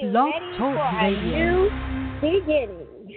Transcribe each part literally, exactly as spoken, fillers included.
you Blog ready Talk for a Radio. new beginning?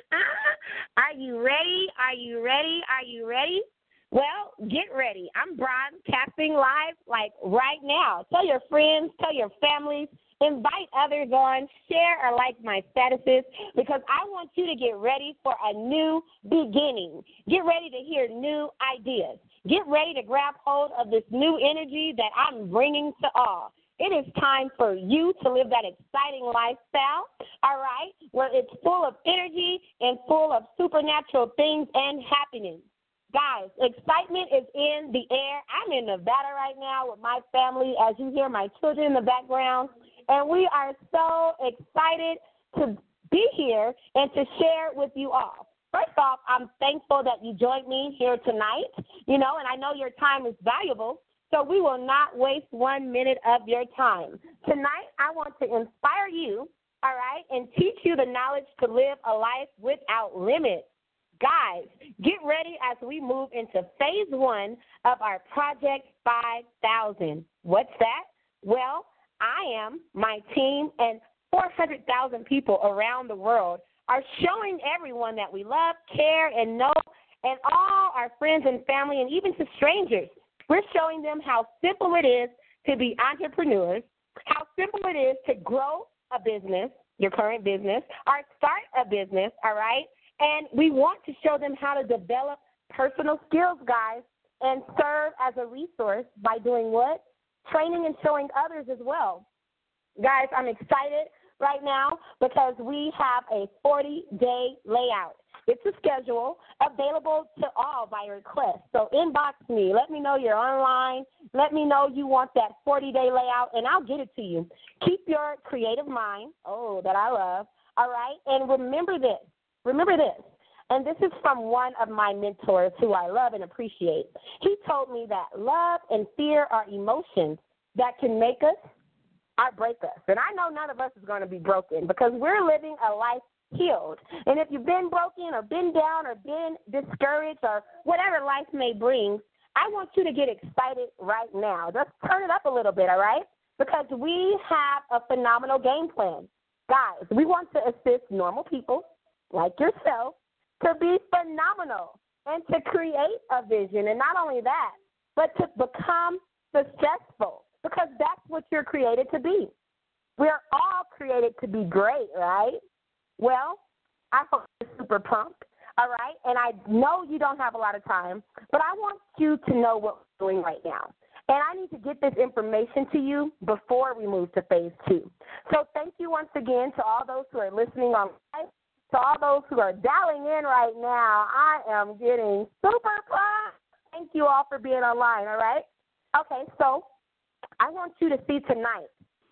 Are you ready? Are you ready? Are you ready? Well, get ready. I'm broadcasting live like right now. Tell your friends, tell your families, invite others on, share or like my statuses because I want you to get ready for a new beginning. Get ready to hear new ideas. Get ready to grab hold of this new energy that I'm bringing to all. It is time for you to live that exciting lifestyle, all right, where it's full of energy and full of supernatural things and happenings. Guys, excitement is in the air. I'm in Nevada right now with my family, as you hear my children in the background, and we are so excited to be here and to share with you all. First off, I'm thankful that you joined me here tonight, you know, and I know your time is valuable, so we will not waste one minute of your time. Tonight, I want to inspire you, all right, and teach you the knowledge to live a life without limits. Guys, get ready as we move into phase one of our Project five thousand. What's that? Well, I am, my team, and four hundred thousand people around the world are showing everyone that we love, care, and know, and all our friends and family, and even to strangers. We're showing them how simple it is to be entrepreneurs, how simple it is to grow a business, your current business, or start a business, all right? And we want to show them how to develop personal skills, guys, and serve as a resource by doing what? Training and showing others as well. Guys, I'm excited right now because we have a forty-day layout. It's a schedule available to all by request. So inbox me. Let me know you're online. Let me know you want that forty-day layout, and I'll get it to you. Keep your creative mind. Oh, that I love. All right? And remember this. Remember this. And this is from one of my mentors who I love and appreciate. He told me that love and fear are emotions that can make us or break us. And I know none of us is going to be broken because we're living a life healed. And if you've been broken or been down or been discouraged or whatever life may bring, I want you to get excited right now. Just turn it up a little bit, all right? Because we have a phenomenal game plan. Guys, we want to assist normal people like yourself to be phenomenal and to create a vision. And not only that, but to become successful because that's what you're created to be. We're all created to be great, right? Well, I hope you're super pumped, all right? And I know you don't have a lot of time, but I want you to know what we're doing right now. And I need to get this information to you before we move to phase two. So thank you once again to all those who are listening on live, to all those who are dialing in right now. I am getting super pumped. Thank you all for being online, all right? Okay, so I want you to see tonight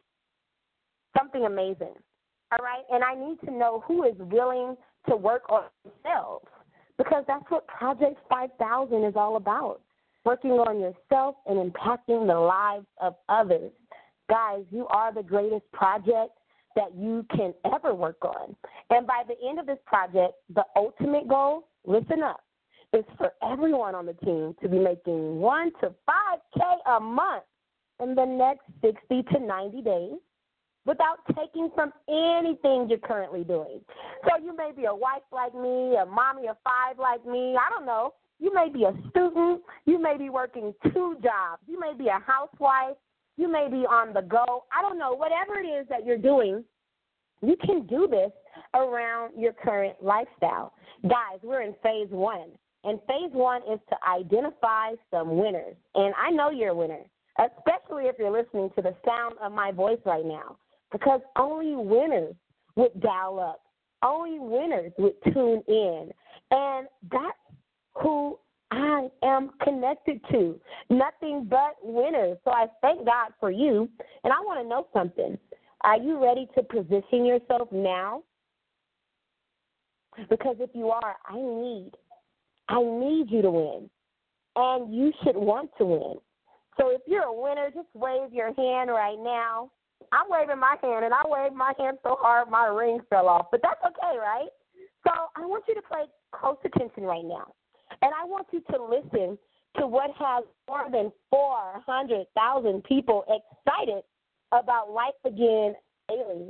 something amazing. All right, and I need to know who is willing to work on themselves because that's what Project five thousand is all about, working on yourself and impacting the lives of others. Guys, you are the greatest project that you can ever work on. And by the end of this project, the ultimate goal, listen up, is for everyone on the team to be making one to five K a month in the next sixty to ninety days. Without taking from anything you're currently doing. So you may be a wife like me, a mommy of five like me, I don't know. You may be a student. You may be working two jobs. You may be a housewife. You may be on the go. I don't know. Whatever it is that you're doing, you can do this around your current lifestyle. Guys, we're in phase one. And phase one is to identify some winners. And I know you're a winner, especially if you're listening to the sound of my voice right now. Because only winners would dial up. Only winners would tune in. And that's who I am connected to. Nothing but winners. So I thank God for you. And I want to know something. Are you ready to position yourself now? Because if you are, I need, I need you to win. And you should want to win. So if you're a winner, just wave your hand right now. I'm waving my hand, and I waved my hand so hard my ring fell off. But that's okay, right? So I want you to pay close attention right now. And I want you to listen to what has more than four hundred thousand people excited about Life Again Daily.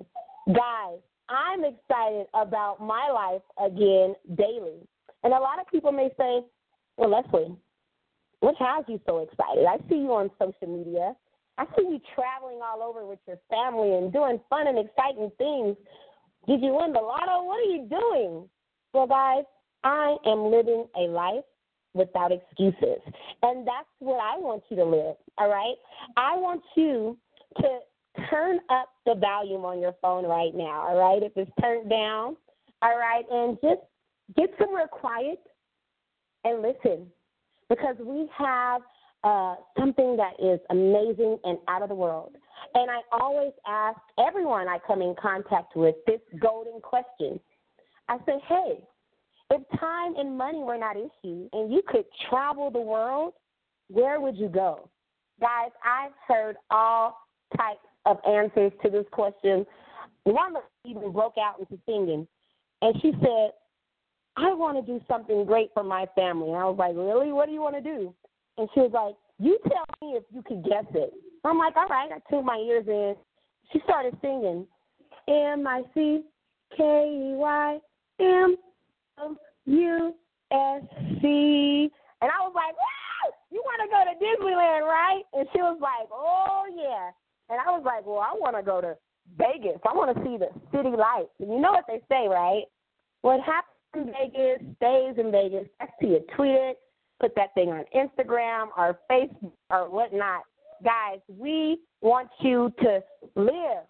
Guys, I'm excited about my life again daily. And a lot of people may say, well, Leslie, what has you so excited? I see you on social media. I see you traveling all over with your family and doing fun and exciting things. Did you win the lotto? What are you doing? Well, guys, I am living a life without excuses. And that's what I want you to live, all right? I want you to turn up the volume on your phone right now, all right? If it's turned down, all right, and just get somewhere quiet and listen, because we have uh, something that is amazing and out of the world. And I always ask everyone I come in contact with this golden question. I say, hey, if time and money were not issues and you could travel the world, where would you go? Guys, I've heard all types of answers to this question. One of them even broke out into singing, and she said, I want to do something great for my family. And I was like, really? What do you want to do? And she was like, you tell me if you can guess it. I'm like, all right. I tuned my ears in. She started singing, M I C K E Y M O U S C. And I was like, wow, you want to go to Disneyland, right? And she was like, oh, yeah. And I was like, well, I want to go to Vegas. I want to see the city lights. And you know what they say, right? What happens in Vegas stays in Vegas. That's till you tweet it, put that thing on Instagram or Facebook or whatnot. Guys, we want you to live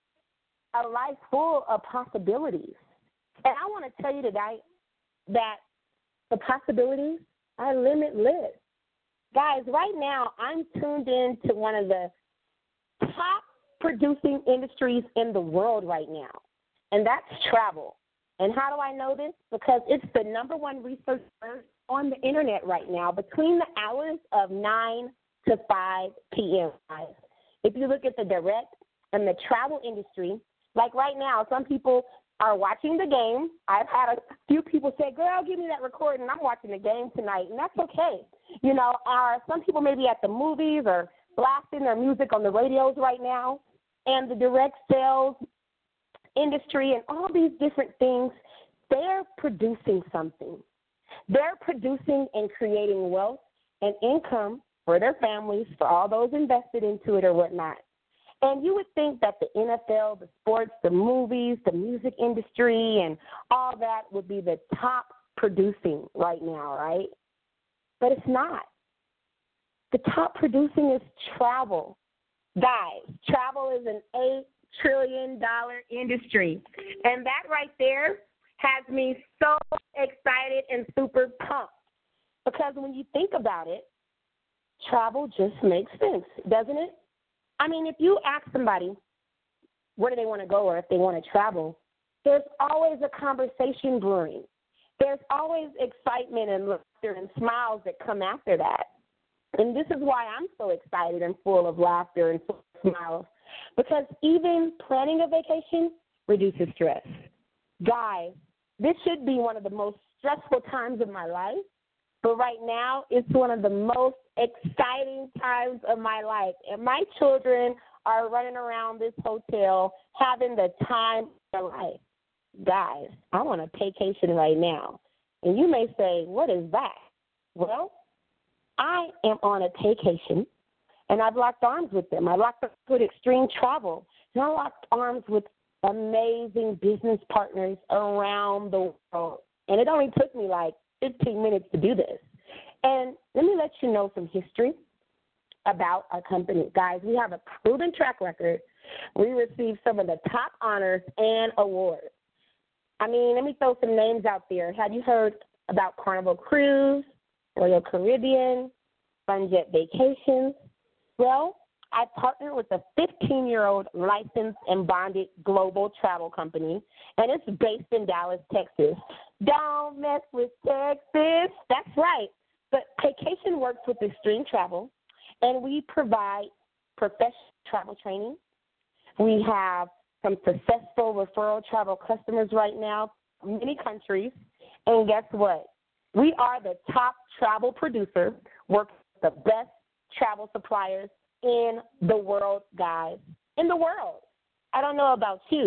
a life full of possibilities. And I want to tell you tonight that the possibilities are limitless. Guys, right now I'm tuned in to one of the top producing industries in the world right now, and that's travel. And how do I know this? Because it's the number one research on the internet right now between the hours of nine to five p.m. Guys. If you look at the direct and the travel industry, like right now, some people are watching the game. I've had a few people say, girl, give me that recording. I'm watching the game tonight, and that's okay. You know, uh, some people may be at the movies or blasting their music on the radios right now, and the direct sales industry and all these different things, they're producing something. They're producing and creating wealth and income for their families, for all those invested into it or whatnot. And you would think that the N F L, the sports, the movies, the music industry, and all that would be the top producing right now, right? But it's not. The top producing is travel. Guys, travel is an eight trillion dollars industry. And that right there has me so excited and super pumped. Because when you think about it, travel just makes sense, doesn't it? I mean, if you ask somebody where do they want to go or if they want to travel, there's always a conversation brewing. There's always excitement and laughter and smiles that come after that. And this is why I'm so excited and full of laughter and full of smiles, because even planning a vacation reduces stress. Guys, this should be one of the most stressful times of my life, but right now it's one of the most exciting times of my life. And my children are running around this hotel having the time of their life. Guys, I want a vacation right now. And you may say, what is that? Well, I am on a vacation, and I've locked arms with them. I locked arms with Extreme Travel, and I locked arms with amazing business partners around the world. And it only took me like fifteen minutes to do this. And let me let you know some history about our company. Guys, we have a proven track record. We received some of the top honors and awards. I mean, let me throw some names out there. Have you heard about Carnival Cruise, Royal Caribbean, Funjet Vacations? Well, I partnered with a fifteen-year-old licensed and bonded global travel company, and it's based in Dallas, Texas. Don't mess with Texas. That's right. But Vacation works with Extreme Travel, and we provide professional travel training. We have some successful referral travel customers right now, many countries. And guess what? We are the top travel producer, working with the best travel suppliers in the world, guys. In the world. I don't know about you,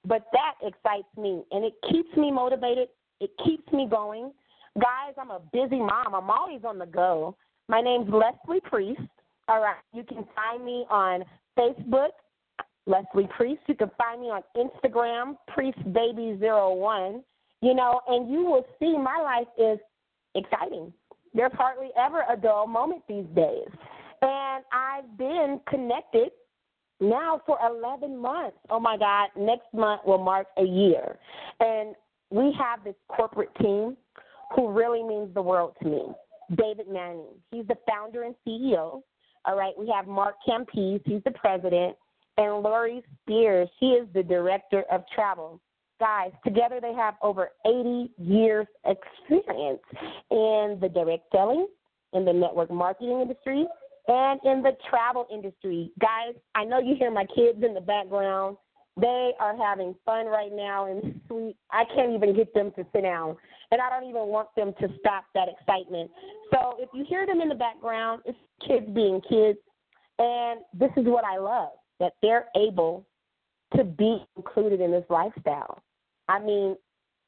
but that excites me, and it keeps me motivated. It keeps me going. Guys, I'm a busy mom. I'm always on the go. My name's Leslie Priest. All right, you can find me on Facebook, Leslie Priest. You can find me on Instagram, priest baby zero one. You know, and you will see my life is exciting. There's hardly ever a dull moment these days. And I've been connected now for eleven months. Oh, my God, next month will mark a year. And we have this corporate team who really means the world to me. David Manning, he's the founder and C E O. All right, we have Mark Campese, he's the president, and Lori Spears, she is the director of travel. Guys, together they have over eighty years experience in the direct selling, in the network marketing industry, and in the travel industry. Guys, I know you hear my kids in the background. They are having fun right now in suite. I can't even get them to sit down, and I don't even want them to stop that excitement. So if you hear them in the background, it's kids being kids, and this is what I love, that they're able to be included in this lifestyle. I mean,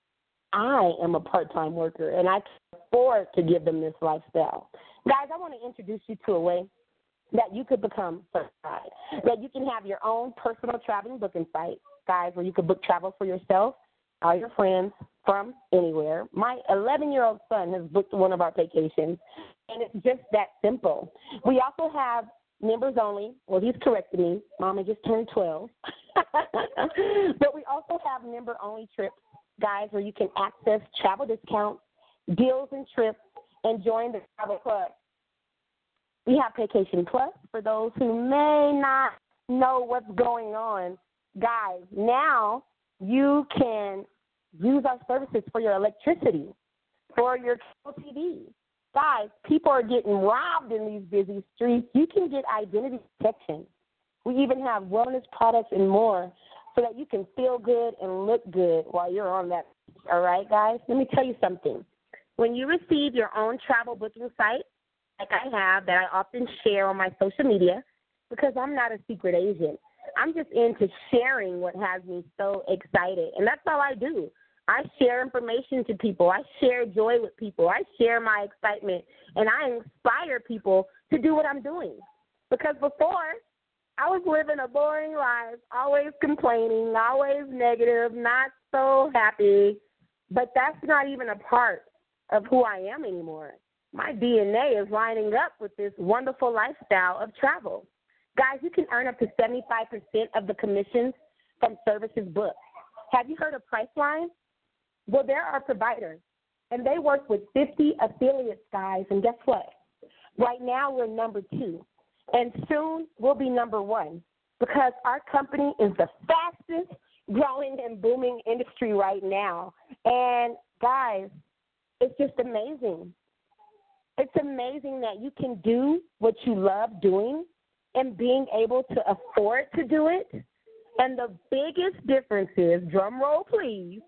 I am a part-time worker, and I can afford to give them this lifestyle. Guys, I want to introduce you to a way that you could become certified, that you can have your own personal traveling booking site, guys, where you could book travel for yourself, all your friends, from anywhere. My eleven-year-old son has booked one of our vacations, and it's just that simple. We also have members only. Well, he's corrected me. Mama just turned twelve. But we also have member-only trips, guys, where you can access travel discounts, deals and trips, and join the travel club. We have Vacation Plus for those who may not know what's going on. Guys, now you can use our services for your electricity, for your cable T V. Guys, people are getting robbed in these busy streets. You can get identity protection. We even have wellness products and more so that you can feel good and look good while you're on that. All right, guys? Let me tell you something. When you receive your own travel booking site, like I have, that I often share on my social media, because I'm not a secret agent. I'm just into sharing what has me so excited, and that's all I do. I share information to people. I share joy with people. I share my excitement, and I inspire people to do what I'm doing. Because before, I was living a boring life, always complaining, always negative, not so happy. But that's not even a part of who I am anymore. My D N A is lining up with this wonderful lifestyle of travel. Guys, you can earn up to seventy-five percent of the commissions from services booked. Have you heard of Priceline? Well, they're our providers, and they work with fifty affiliates, guys, and guess what? Right now, we're number two, and soon we'll be number one because our company is the fastest growing and booming industry right now. And, guys, it's just amazing. It's amazing that you can do what you love doing and being able to afford to do it. And the biggest difference is, drum roll please,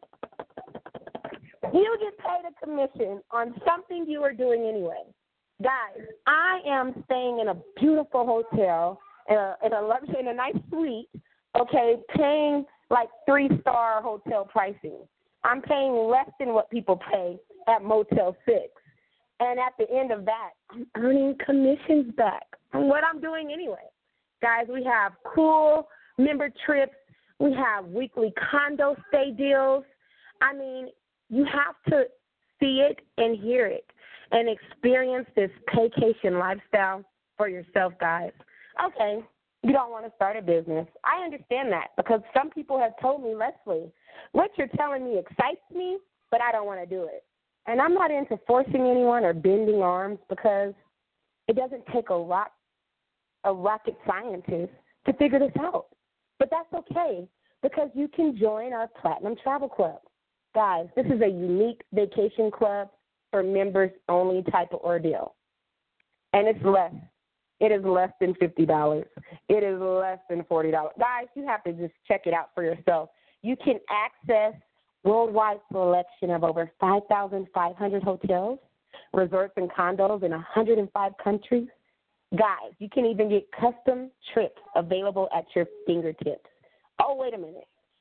you get paid a commission on something you are doing anyway. Guys, I am staying in a beautiful hotel, in a, in a, luxury, in a nice suite, okay, paying like three-star hotel pricing. I'm paying less than what people pay at Motel six. And at the end of that, I'm earning commissions back on what I'm doing anyway. Guys, we have cool member trips. We have weekly condo stay deals. I mean, you have to see it and hear it and experience this vacation lifestyle for yourself, guys. Okay, you don't want to start a business. I understand that because some people have told me, Leslie, what you're telling me excites me, but I don't want to do it. And I'm not into forcing anyone or bending arms because it doesn't take a rock, a rocket scientist to figure this out. But that's okay because you can join our Platinum Travel Club. Guys, this is a unique vacation club for members only type of ordeal. And it's less. It is less than fifty dollars. It is less than forty dollars. Guys, you have to just check it out for yourself. You can access worldwide selection of over five thousand five hundred hotels, resorts, and condos in one hundred five countries. Guys, you can even get custom trips available at your fingertips. Oh, wait a minute.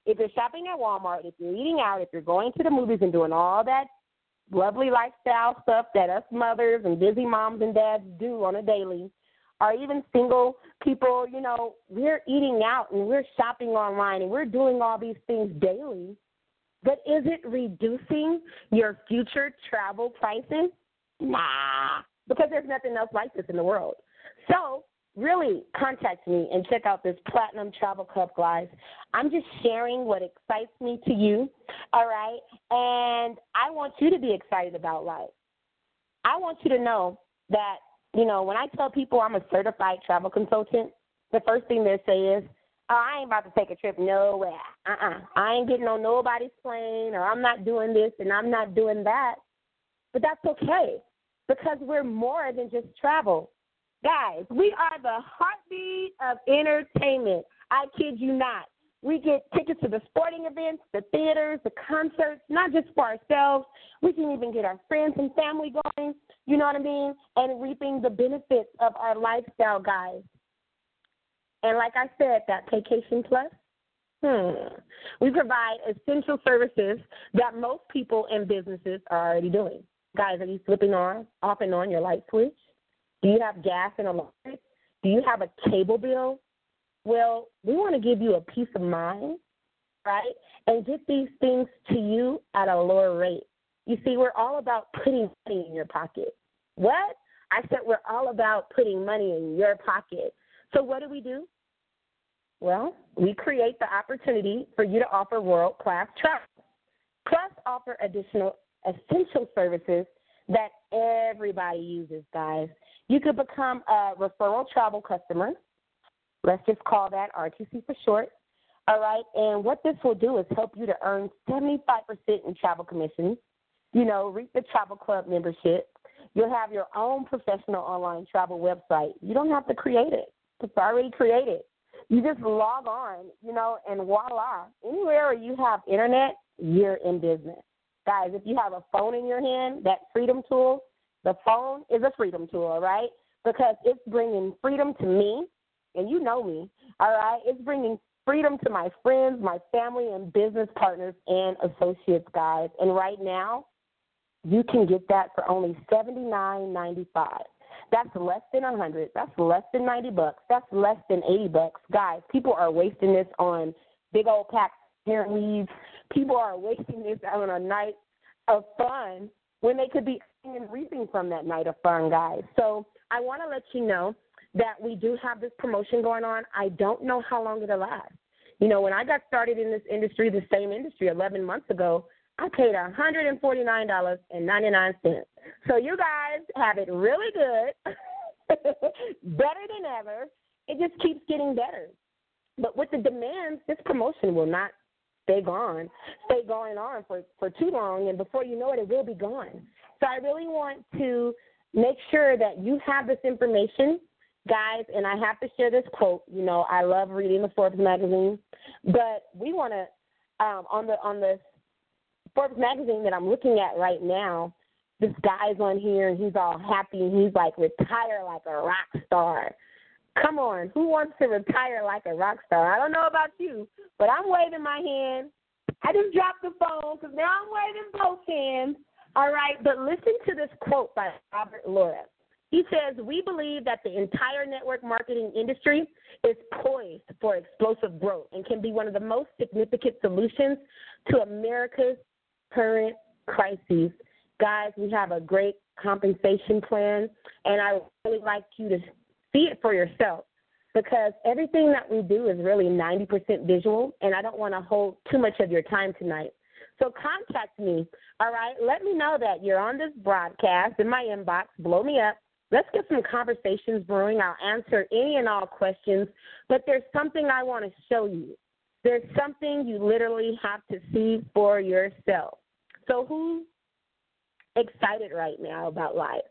if you're shopping at Walmart, if you're eating out, if you're going to the movies and doing all that lovely lifestyle stuff that us mothers and busy moms and dads do on a daily, or even single people, you know, we're eating out and we're shopping online and we're doing all these things daily. But is it reducing your future travel prices? Nah, because there's nothing else like this in the world. So really contact me and check out this Platinum Travel Club, guys. I'm just sharing what excites me to you, all right? And I want you to be excited about life. I want you to know that, you know, when I tell people I'm a certified travel consultant, the first thing they say is, oh, I ain't about to take a trip nowhere. Uh-uh. I ain't getting on nobody's plane, or I'm not doing this and I'm not doing that. But that's okay, because we're more than just travel. Guys, we are the heartbeat of entertainment. I kid you not. We get tickets to the sporting events, the theaters, the concerts, not just for ourselves. We can even get our friends and family going, you know what I mean, and reaping the benefits of our lifestyle, guys. And like I said, that Vacation Plus, hmm, we provide essential services that most people and businesses are already doing. Guys, are you flipping on, off and on your light switch? Do you have gas and electric? Do you have a cable bill? Well, we want to give you a peace of mind, right, and get these things to you at a lower rate. You see, we're all about putting money in your pocket. What? I said we're all about putting money in your pocket. So what do we do? Well, we create the opportunity for you to offer world-class travel, plus offer additional essential services that everybody uses, guys. You could become a referral travel customer. Let's just call that R T C for short. All right, and what this will do is help you to earn seventy-five percent in travel commissions, you know, reap the travel club membership. You'll have your own professional online travel website. You don't have to create it. It's already created. You just log on, you know, and voila. Anywhere where you have internet, you're in business. Guys, if you have a phone in your hand, that freedom tool, the phone is a freedom tool, right? Because it's bringing freedom to me, and you know me, all right? It's bringing freedom to my friends, my family, and business partners and associates, guys. And right now, you can get that for only seventy-nine ninety-five. That's less than one hundred. That's less than ninety bucks. That's less than eighty bucks. Guys, people are wasting this on big old packs of parent leaves. People are wasting this on a night of fun when they could be earning and reaping from that night of fun, guys. So I want to let you know that we do have this promotion going on. I don't know how long it'll last. You know, when I got started in this industry, the same industry eleven months ago, I paid one hundred forty-nine dollars and ninety-nine cents. So you guys have it really good, better than ever. It just keeps getting better. But with the demands, this promotion will not stay gone, stay going on for, for too long, and before you know it, it will be gone. So I really want to make sure that you have this information, guys, and I have to share this quote. You know, I love reading the Forbes magazine, but we want to, um, on the on the Forbes magazine that I'm looking at right now, this guy's on here, and he's all happy, and he's like, retire like a rock star. Come on, who wants to retire like a rock star? I don't know about you, but I'm waving my hand. I just dropped the phone because now I'm waving both hands. All right, but listen to this quote by Robert Laura. He says, we believe that the entire network marketing industry is poised for explosive growth and can be one of the most significant solutions to America's current crises. Guys, we have a great compensation plan, and I would really like you to see it for yourself, because everything that we do is really ninety percent visual, and I don't want to hold too much of your time tonight. So contact me, all right? Let me know that you're on this broadcast in my inbox. Blow me up. Let's get some conversations brewing. I'll answer any and all questions, but there's something I want to show you. There's something you literally have to see for yourself. So who's excited right now about life?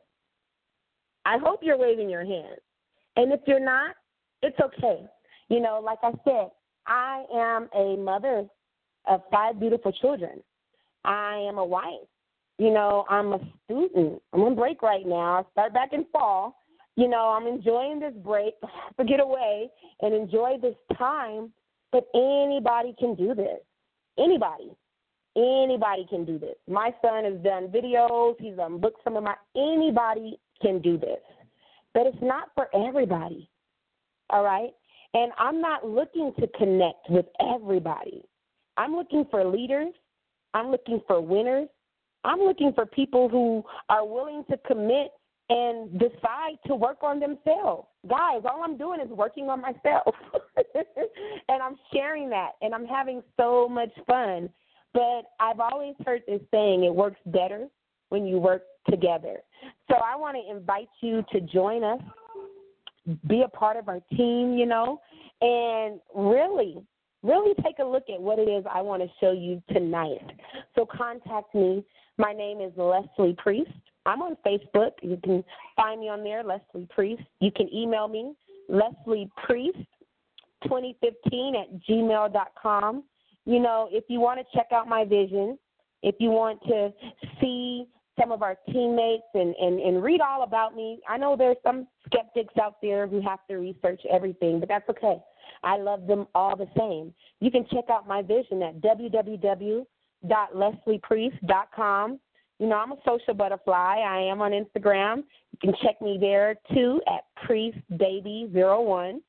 I hope you're waving your hand. And if you're not, it's okay. You know, like I said, I am a mother of five beautiful children. I am a wife. You know, I'm a student. I'm on break right now. I start back in fall. You know, I'm enjoying this break to get away and enjoy this time. But anybody can do this. Anybody. Anybody can do this. My son has done videos. He's done books. Some of my anybody can do this. But it's not for everybody, all right? And I'm not looking to connect with everybody. I'm looking for leaders. I'm looking for winners. I'm looking for people who are willing to commit and decide to work on themselves. Guys, all I'm doing is working on myself. And I'm sharing that, and I'm having so much fun. But I've always heard this saying, it works better when you work together. So I want to invite you to join us, be a part of our team, you know, and really, really take a look at what it is I want to show you tonight. So contact me. My name is Leslie Priest. I'm on Facebook. You can find me on there, Leslie Priest. You can email me, Leslie Priest twenty fifteen at gmail dot com. You know, if you want to check out my vision, if you want to see some of our teammates and, and, and read all about me, I know there's some skeptics out there who have to research everything, but that's okay. I love them all the same. You can check out my vision at w w w dot leslie priest dot com. You know, I'm a social butterfly. I am on Instagram. You can check me there, too, at priest baby zero one.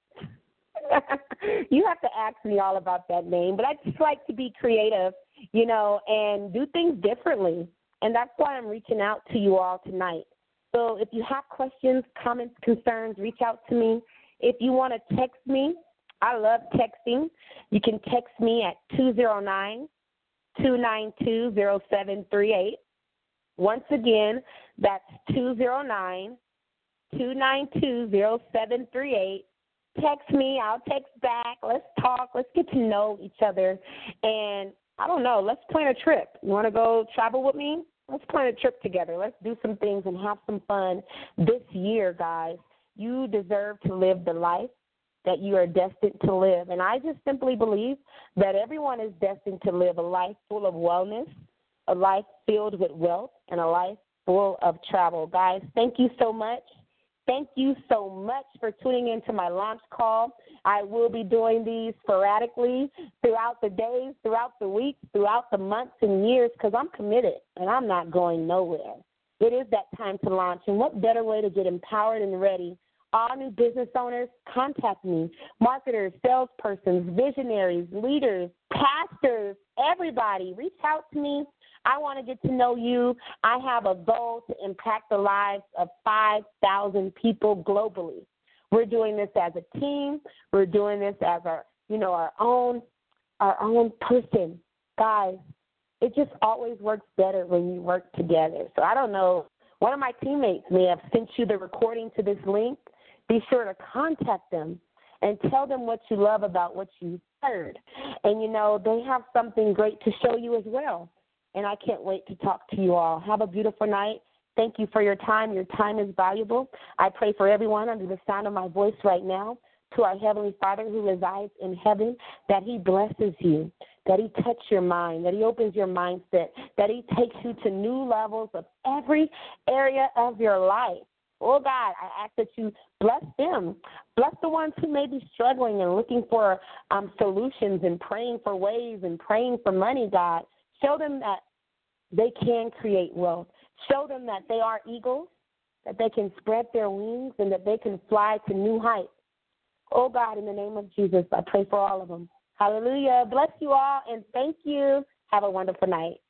You have to ask me all about that name, but I just like to be creative, you know, and do things differently. And that's why I'm reaching out to you all tonight. So if you have questions, comments, concerns, reach out to me. If you want to text me, I love texting. You can text me at two zero nine, two nine two, zero seven three eight. Once again, that's two zero nine, two nine two, zero seven three eight. Text me. I'll text back. Let's talk. Let's get to know each other. And I don't know, let's plan a trip. You want to go travel with me? Let's plan a trip together. Let's do some things and have some fun this year, guys. You deserve to live the life that you are destined to live. And I just simply believe that everyone is destined to live a life full of wellness, a life filled with wealth, and a life full of travel. Guys, thank you so much. Thank you so much for tuning into my launch call. I will be doing these sporadically throughout the days, throughout the weeks, throughout the months and years, because I'm committed and I'm not going nowhere. It is that time to launch, and what better way to get empowered and ready? All new business owners, contact me. Marketers, salespersons, visionaries, leaders, pastors, everybody, reach out to me. I want to get to know you. I have a goal to impact the lives of five thousand people globally. We're doing this as a team. We're doing this as our, you know, our own, our own person. Guys, it just always works better when you work together. So I don't know. One of my teammates may have sent you the recording to this link. Be sure to contact them and tell them what you love about what you heard. And, you know, they have something great to show you as well. And I can't wait to talk to you all. Have a beautiful night. Thank you for your time. Your time is valuable. I pray for everyone under the sound of my voice right now, to our Heavenly Father who resides in heaven, that he blesses you, that he touches your mind, that he opens your mindset, that he takes you to new levels of every area of your life. Oh, God, I ask that you bless them. Bless the ones who may be struggling and looking for um, solutions and praying for ways and praying for money, God. Show them that they can create wealth. Show them that they are eagles, that they can spread their wings, and that they can fly to new heights. Oh, God, in the name of Jesus, I pray for all of them. Hallelujah. Bless you all, and thank you. Have a wonderful night.